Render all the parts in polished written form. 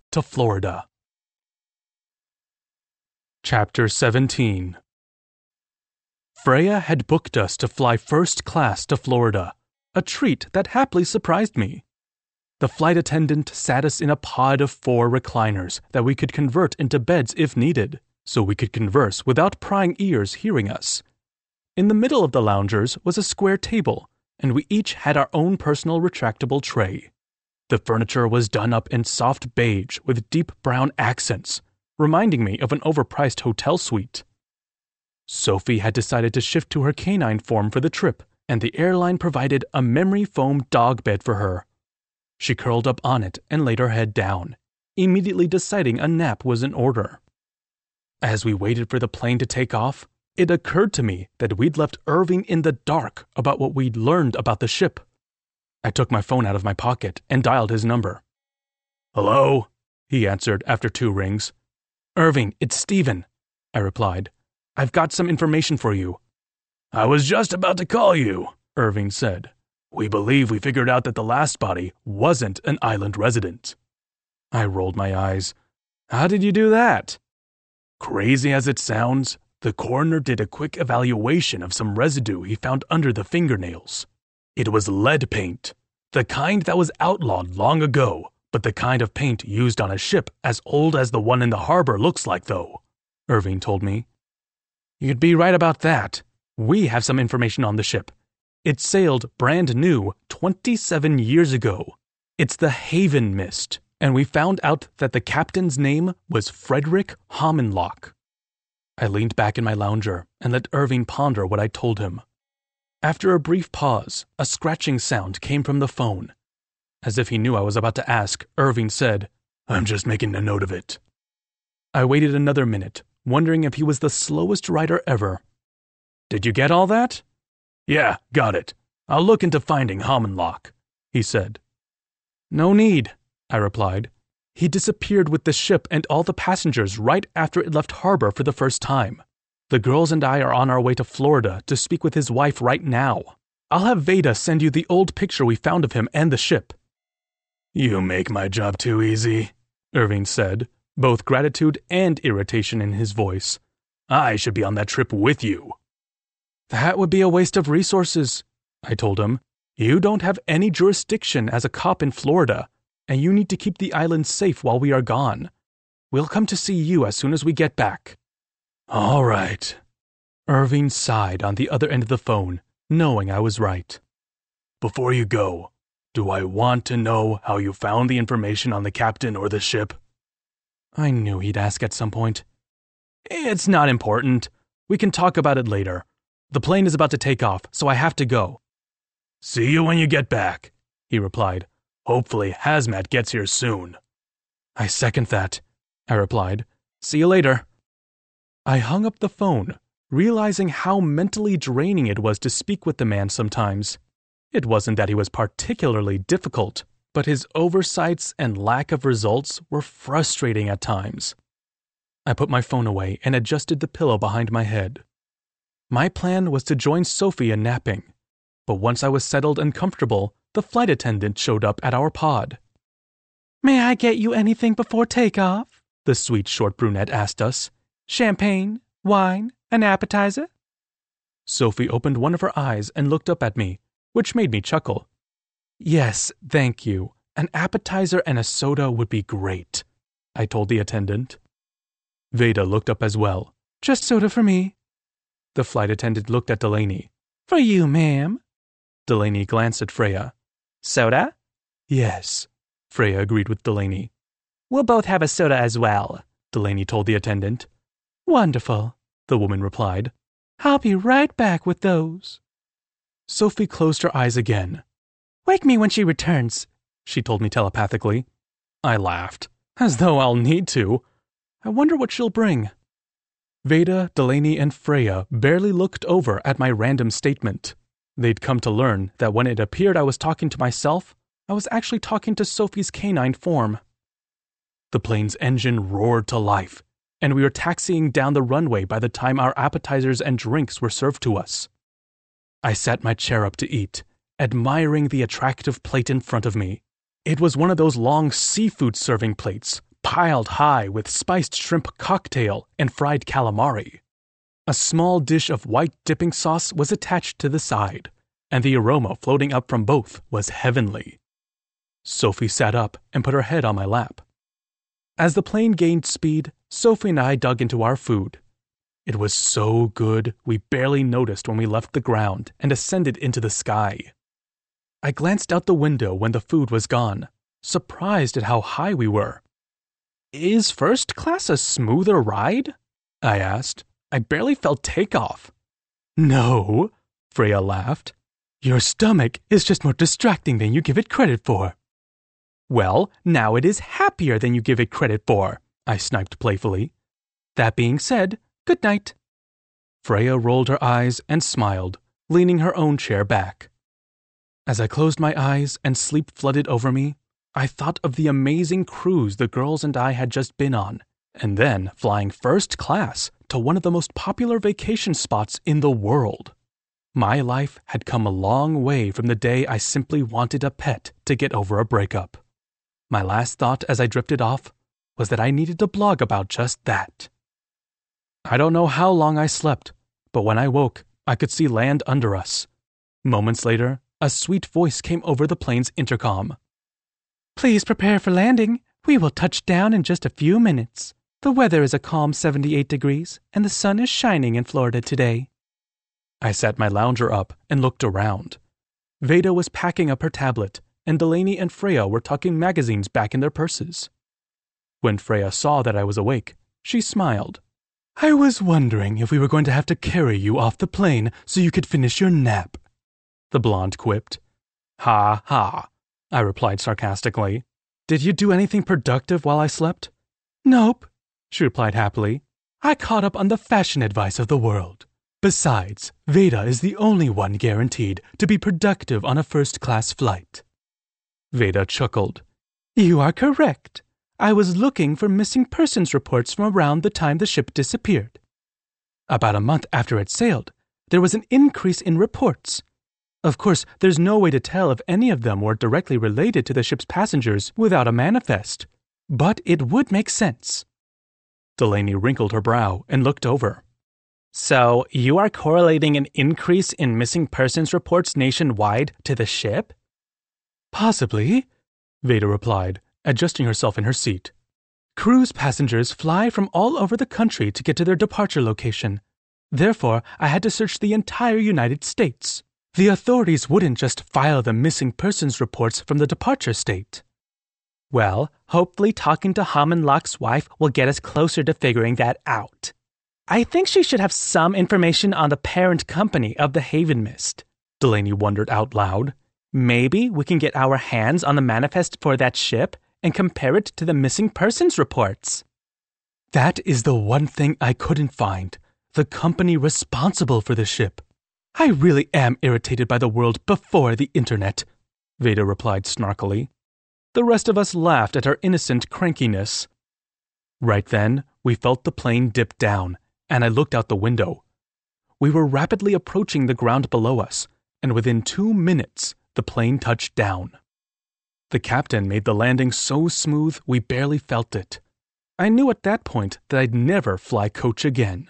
to Florida. Chapter 17. Freya had booked us to fly first class to Florida, a treat that happily surprised me. The flight attendant sat us in a pod of 4 recliners that we could convert into beds if needed, so we could converse without prying ears hearing us. In the middle of the loungers was a square table, and we each had our own personal retractable tray. The furniture was done up in soft beige with deep brown accents, reminding me of an overpriced hotel suite. Sophie had decided to shift to her canine form for the trip, and the airline provided a memory foam dog bed for her. She curled up on it and laid her head down, immediately deciding a nap was in order. As we waited for the plane to take off, it occurred to me that we'd left Irving in the dark about what we'd learned about the ship. I took my phone out of my pocket and dialed his number. "Hello?" he answered after 2 rings. "Irving, it's Steven," I replied. "I've got some information for you." "I was just about to call you," Irving said. "We believe we figured out that the last body wasn't an island resident." I rolled my eyes. "How did you do that?" "Crazy as it sounds, the coroner did a quick evaluation of some residue he found under the fingernails. It was lead paint, the kind that was outlawed long ago, but the kind of paint used on a ship as old as the one in the harbor looks like, though," Irving told me. "You'd be right about that. We have some information on the ship. It sailed brand new 27 years ago. It's the Haven Mist, and we found out that the captain's name was Frederick Homenlock." I leaned back in my lounger and let Irving ponder what I told him. After a brief pause, a scratching sound came from the phone. As if he knew I was about to ask, Irving said, "I'm just making a note of it." I waited another minute, wondering if he was the slowest writer ever. "Did you get all that?" "Yeah, got it. I'll look into finding Homenlock," he said. "No need," I replied. "He disappeared with the ship and all the passengers right after it left harbor for the first time. The girls and I are on our way to Florida to speak with his wife right now. I'll have Veda send you the old picture we found of him and the ship." "You make my job too easy," Irving said, both gratitude and irritation in his voice. "I should be on that trip with you." "That would be a waste of resources," I told him. "You don't have any jurisdiction as a cop in Florida, and you need to keep the island safe while we are gone. We'll come to see you as soon as we get back." "All right." Irving sighed on the other end of the phone, knowing I was right. "Before you go, do I want to know how you found the information on the captain or the ship?" I knew he'd ask at some point. "It's not important. We can talk about it later. The plane is about to take off, so I have to go." "See you when you get back," he replied. "Hopefully Hazmat gets here soon." "I second that," I replied. "See you later." I hung up the phone, realizing how mentally draining it was to speak with the man sometimes. It wasn't that he was particularly difficult, but his oversights and lack of results were frustrating at times. I put my phone away and adjusted the pillow behind my head. My plan was to join Sophie in napping, but once I was settled and comfortable, the flight attendant showed up at our pod. "May I get you anything before takeoff?" the sweet short brunette asked us. "Champagne, wine, an appetizer?" Sophie opened one of her eyes and looked up at me, which made me chuckle. "Yes, thank you. An appetizer and a soda would be great," I told the attendant. Veda looked up as well. "Just soda for me." The flight attendant looked at Delaney. "For you, ma'am." Delaney glanced at Freya. "Soda?" "Yes," Freya agreed with Delaney. "We'll both have a soda as well," Delaney told the attendant. "Wonderful," the woman replied. "I'll be right back with those." Sophie closed her eyes again. "Wake me when she returns," she told me telepathically. I laughed, as though I'll need to. I wonder what she'll bring. Veda, Delaney, and Freya barely looked over at my random statement. They'd come to learn that when it appeared I was talking to myself, I was actually talking to Sophie's canine form. The plane's engine roared to life, and we were taxiing down the runway by the time our appetizers and drinks were served to us. I sat my chair up to eat, admiring the attractive plate in front of me. It was one of those long seafood serving plates, piled high with spiced shrimp cocktail and fried calamari. A small dish of white dipping sauce was attached to the side, and the aroma floating up from both was heavenly. Sophie sat up and put her head on my lap. As the plane gained speed, Sophie and I dug into our food. It was so good we barely noticed when we left the ground and ascended into the sky. I glanced out the window when the food was gone, surprised at how high we were. "Is first class a smoother ride?" I asked. I barely felt takeoff. "No," Freya laughed. "Your stomach is just more distracting than you give it credit for." "Well, now it is happier than you give it credit for," I sniped playfully. "That being said, good night." Freya rolled her eyes and smiled, leaning her own chair back. As I closed my eyes and sleep flooded over me, I thought of the amazing cruise the girls and I had just been on, and then flying first class to one of the most popular vacation spots in the world. My life had come a long way from the day I simply wanted a pet to get over a breakup. My last thought as I drifted off was that I needed to blog about just that. I don't know how long I slept, but when I woke, I could see land under us. Moments later, a sweet voice came over the plane's intercom. "Please prepare for landing. We will touch down in just a few minutes. The weather is a calm 78 degrees, and the sun is shining in Florida today." I sat my lounger up and looked around. Veda was packing up her tablet, and Delaney and Freya were tucking magazines back in their purses. When Freya saw that I was awake, she smiled. "I was wondering if we were going to have to carry you off the plane so you could finish your nap," the blonde quipped. "Ha ha," I replied sarcastically. "Did you do anything productive while I slept?" "Nope," she replied happily. "I caught up on the fashion advice of the world. Besides, Veda is the only one guaranteed to be productive on a first-class flight." Veda chuckled. "You are correct. I was looking for missing persons reports from around the time the ship disappeared. About a month after it sailed, there was an increase in reports. Of course, there's no way to tell if any of them were directly related to the ship's passengers without a manifest, but it would make sense." Delaney wrinkled her brow and looked over. "So, you are correlating an increase in missing persons reports nationwide to the ship?" "Possibly," Veda replied, adjusting herself in her seat. "Cruise passengers fly from all over the country to get to their departure location. Therefore, I had to search the entire United States. The authorities wouldn't just file the missing persons reports from the departure state." "Well, hopefully talking to Hammenlock's wife will get us closer to figuring that out. I think she should have some information on the parent company of the Haven Mist," Delaney wondered out loud. "Maybe we can get our hands on the manifest for that ship and compare it to the missing persons reports." "That is the one thing I couldn't find, the company responsible for the ship. I really am irritated by the world before the internet," Veda replied snarkily. The rest of us laughed at her innocent crankiness. Right then, we felt the plane dip down, and I looked out the window. We were rapidly approaching the ground below us, and within 2 minutes, the plane touched down. The captain made the landing so smooth we barely felt it. I knew at that point that I'd never fly coach again.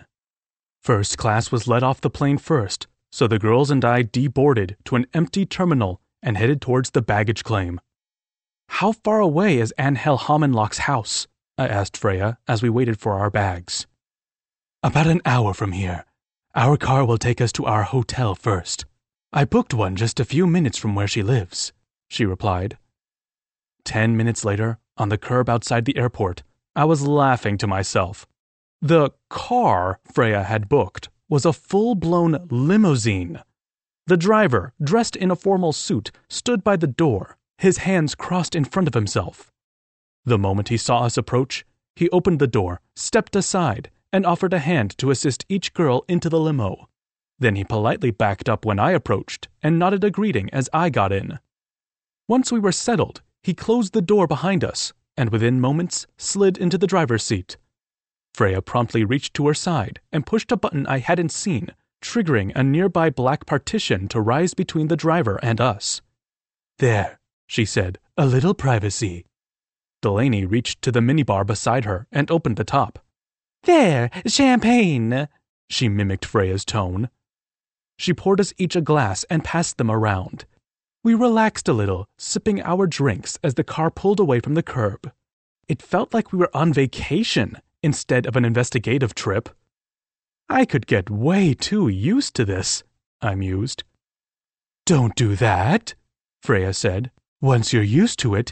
First class was let off the plane first, so the girls and I deboarded to an empty terminal and headed towards the baggage claim. "How far away is Angel Hammenlock's house?" I asked Freya as we waited for our bags. "About an hour from here. Our car will take us to our hotel first. I booked one just a few minutes from where she lives," she replied. 10 minutes later, on the curb outside the airport, I was laughing to myself. The car Freya had booked was a full-blown limousine. The driver, dressed in a formal suit, stood by the door, his hands crossed in front of himself. The moment he saw us approach, he opened the door, stepped aside, and offered a hand to assist each girl into the limo. Then he politely backed up when I approached and nodded a greeting as I got in. Once we were settled, he closed the door behind us and within moments slid into the driver's seat. Freya promptly reached to her side and pushed a button I hadn't seen, triggering a nearby black partition to rise between the driver and us. "There," she said, "a little privacy." Delaney reached to the minibar beside her and opened the top. "There, champagne," she mimicked Freya's tone. She poured us each a glass and passed them around. We relaxed a little, sipping our drinks as the car pulled away from the curb. It felt like we were on vacation instead of an investigative trip. I could get way too used to this, I mused. "Don't do that," Freya said. "Once you're used to it,